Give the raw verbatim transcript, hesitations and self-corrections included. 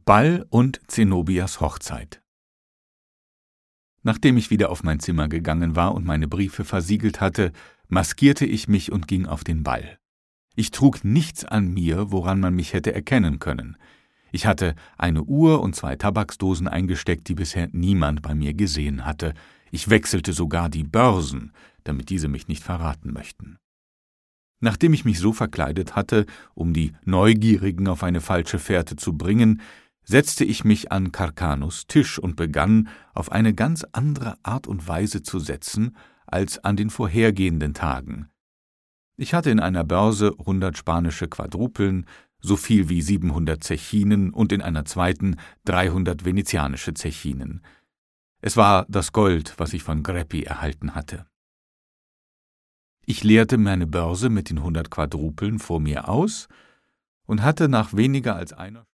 Ball und Zenobias Hochzeit. Nachdem ich wieder auf mein Zimmer gegangen war und meine Briefe versiegelt hatte, maskierte ich mich und ging auf den Ball. Ich trug nichts an mir, woran man mich hätte erkennen können. Ich hatte eine Uhr und zwei Tabaksdosen eingesteckt, die bisher niemand bei mir gesehen hatte. Ich wechselte sogar die Börsen, damit diese mich nicht verraten möchten. Nachdem ich mich so verkleidet hatte, um die Neugierigen auf eine falsche Fährte zu bringen, setzte ich mich an Carcanos Tisch und begann, auf eine ganz andere Art und Weise zu setzen als an den vorhergehenden Tagen. Ich hatte in einer Börse hundert spanische Quadrupeln, so viel wie siebenhundert Zechinen und in einer zweiten dreihundert venezianische Zechinen. Es war das Gold, was ich von Greppi erhalten hatte. Ich leerte meine Börse mit den hundert Quadrupeln vor mir aus und hatte nach weniger als einer